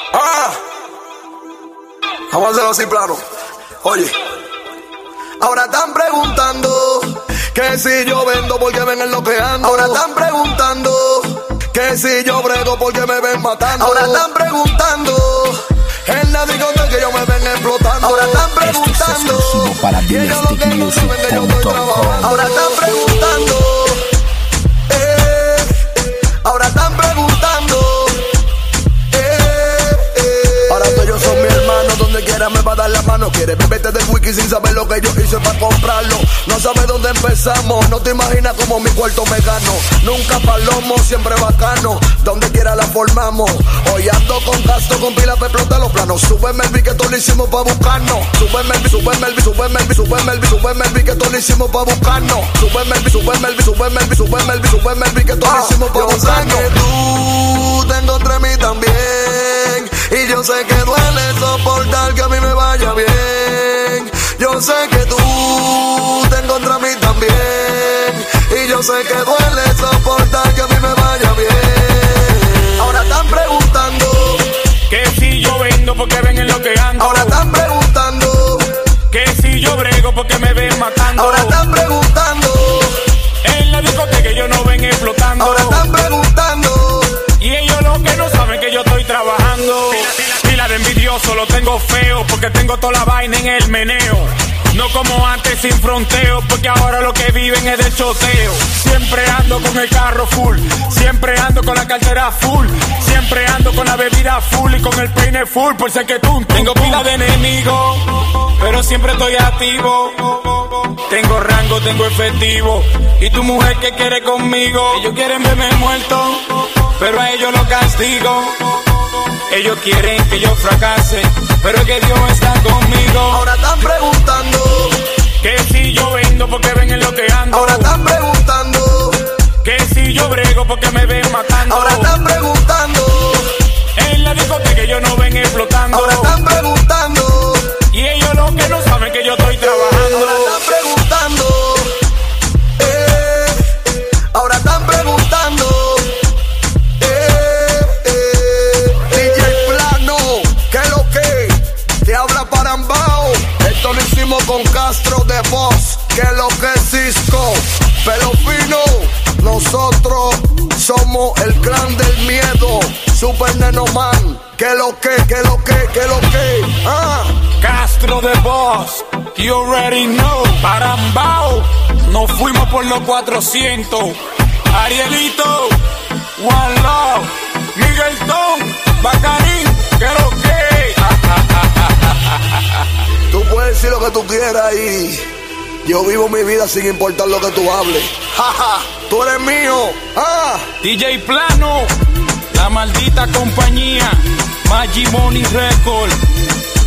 Ah, vamos a hacerlo así plano. Oye, ahora están preguntando que si yo vendo porque ven enloqueando. Ahora están preguntando que si yo brego porque me ven matando. Ahora están preguntando en la discoteca que yo me ven explotando. Ahora están preguntando y ellos lo que no saben que yo estoy trabajando. Ahora están preguntando, ahora están preguntando. Ahora que ellos son mi hermano, donde quiera me va a dar la mano. Quiere beberte del wiki sin saber lo que yo hice para comprarlo. No sabe dónde empezamos, no te imaginas cómo mi cuarto me gano. Nunca palomo, siempre bacano, donde quiera la formamos. Hoy ando con gasto, con pila para explotar los planos. Súbeme el beat que todo lo hicimos pa' buscarnos. Súbeme el beat, súbeme el beat, súbeme el beat, súbeme el beat, súbeme el beat que todo lo hicimos pa' buscarnos. Súbeme el beat, súbeme el beat, súbeme el beat, súbeme el beat, súbeme el beat que todo lo hicimos pa' buscarnos. Yo sé que tú te encontré a mí también, y yo sé que duele soportar que a mí me vaya bien. Yo sé que tú te encontré a mí también, y yo sé que duele soportar que a mí me vaya bien. Ahora están preguntando que si yo vendo porque ven enloqueando. Ahora están preguntando que si yo brego porque me ven matando. Ahora están preguntando en la discoteca ellos no ven explotando. Ahora están preguntando y ellos lo que no saben que yo estoy trabajando. Pila de envidioso, lo tengo feo porque tengo toda la vaina en el meneo. No como antes sin fronteo, porque ahora lo que viven es de choteo. Siempre ando con el carro full, siempre ando con la cartera full, siempre ando con la bebida full y con el peine full, por ser que tú. Tengo pila de enemigos, pero siempre estoy activo. Tengo rango, tengo efectivo, y tu mujer que quiere conmigo. Ellos quieren verme muerto, pero a ellos lo castigo. Ellos quieren que yo fracase, pero es que Dios está conmigo. Ahora están preguntando que si yo vendo porque ven enloqueando. Ahora están preguntando que si yo brego porque me ven matando. Ahora están preguntando en la discoteca ellos no ven explotando. Ahora están preguntando y ellos lo que no saben que yo estoy trabajando. Ahora están preguntando ahora están preguntando DJ Plano, ¿qué es lo que? Te habla Parambao. Esto lo hicimos con Castro de Voz, ¿qué es lo que es Cisco? Pelo fino, nosotros somos el clan del miedo. Super Neno Man, ¿qué es lo que? ¿Qué es lo que? ¿Qué es lo que? Castro de Voz, you already know. Parambao, nos fuimos por los 400. Arielito, One Love, Miguelton, Bacarín, ¿qué es lo que? Tú puedes decir lo que tú quieras y yo vivo mi vida sin importar lo que tú hables. Tú eres mío. DJ Plano, la maldita compañía, Maggi Money Record.